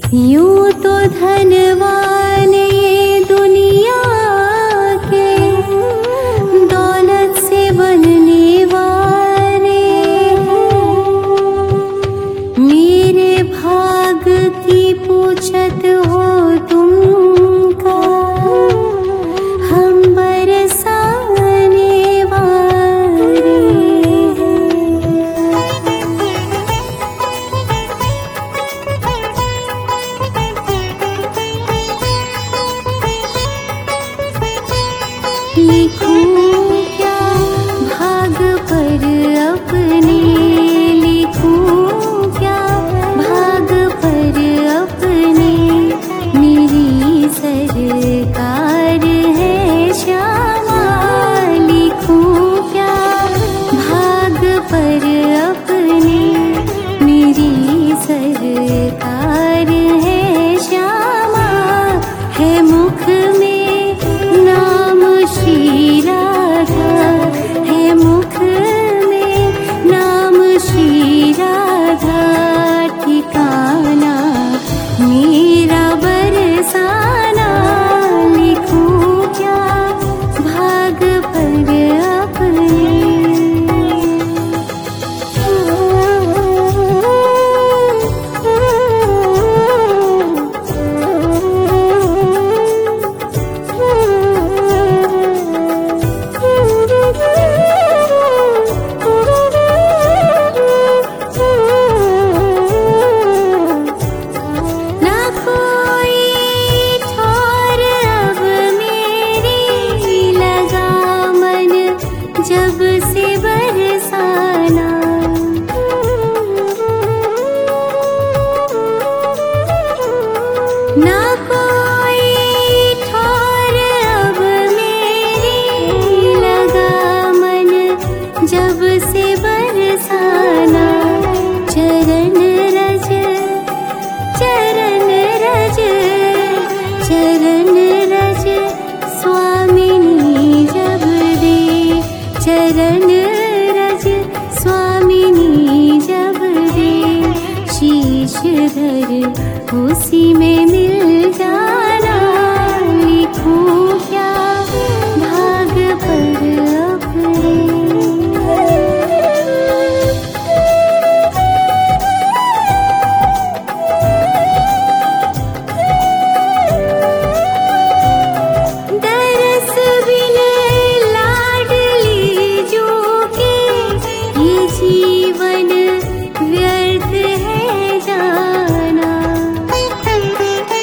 यूं तो धनवान ये दुनिया के दौलत से बनने वाले मेरे भाग की पूछत हो तुमका हम बरसाने वाले लिखूं क्या भाग पर अपने, लिखूं क्या भाग पर अपने, मेरी सरकार है श्यामा। लिखूं क्या भाग पर अपने, मेरी सरकार है श्यामा। है मुख में नाम श्री राधा, है मुख में नाम श्री राधा। ठिकाना मेरा बरसाना, लिखूं क्या भाग पर अपने। ना कोई ठौर अब मेरी लगा मन जब से बरसाना। ना कोई ठौर अब मेरी लगा मन जब से बरसाना। चरण रज चरण रज चरण रज स्वामिनी जब दे, चरण रज स्वामिनी जब दे। शीश धर उसी में मिल जाना, लिखूं क्या भाग पर अपने। दरस बिन लाडली जो के ये जीवन व्यर्थ है जाना।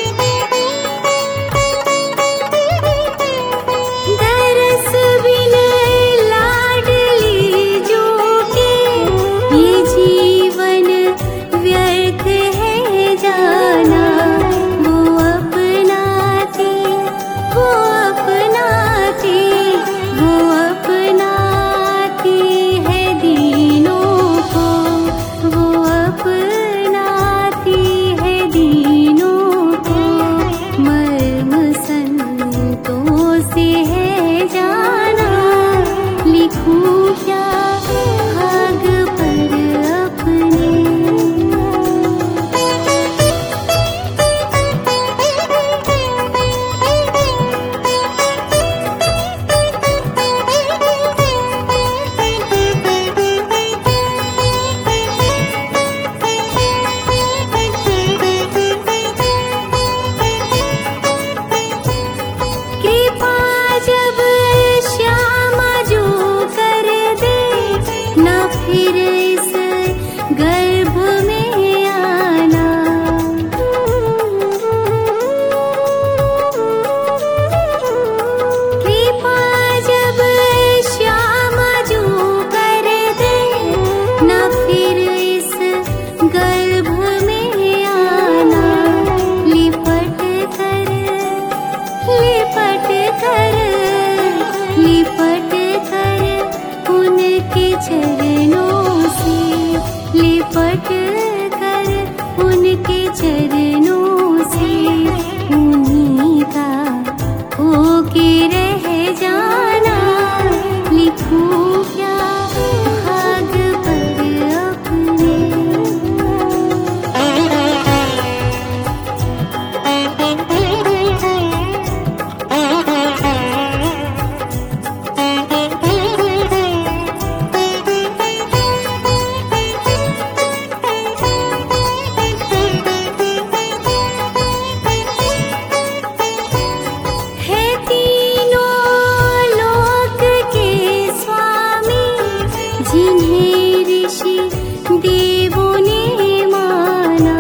ऋषि देवों ने माना।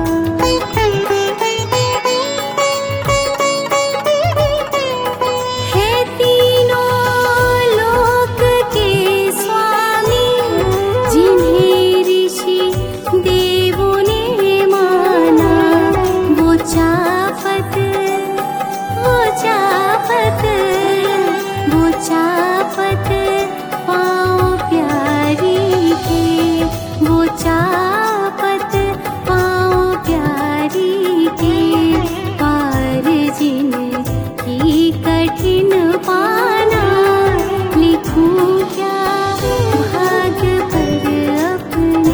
है तीनों लोक के स्वामी जिन्हें ऋषि देवों ने माना। वो चापत पाँव प्यारी थे। वो चापत पाँव प्यारी थे। पार जिन की कठिन पाना। लिखूं क्या भाग्य पर अपने।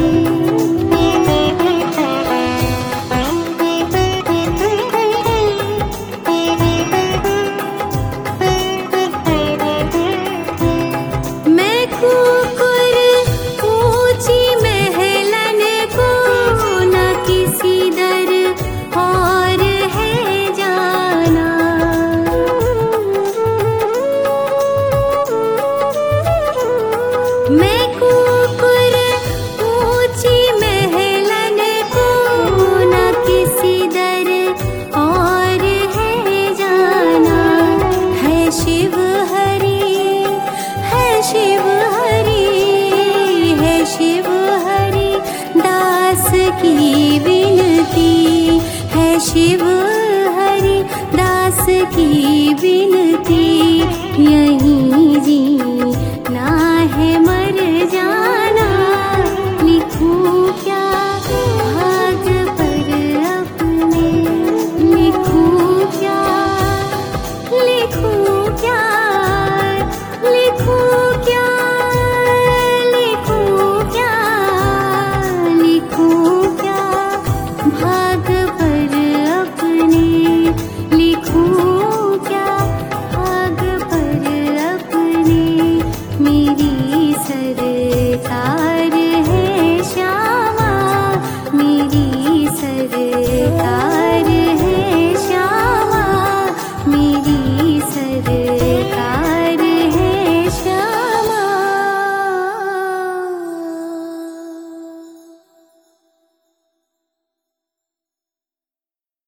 मैं कुकुर ऊंची महलन को न किसी दर और है जाना। मैं कुकुर ऊंची महलन को न किसी दर और है जाना। है शिव हरि, है शिव हरि, है शिव हरि दास की विनती। है शिव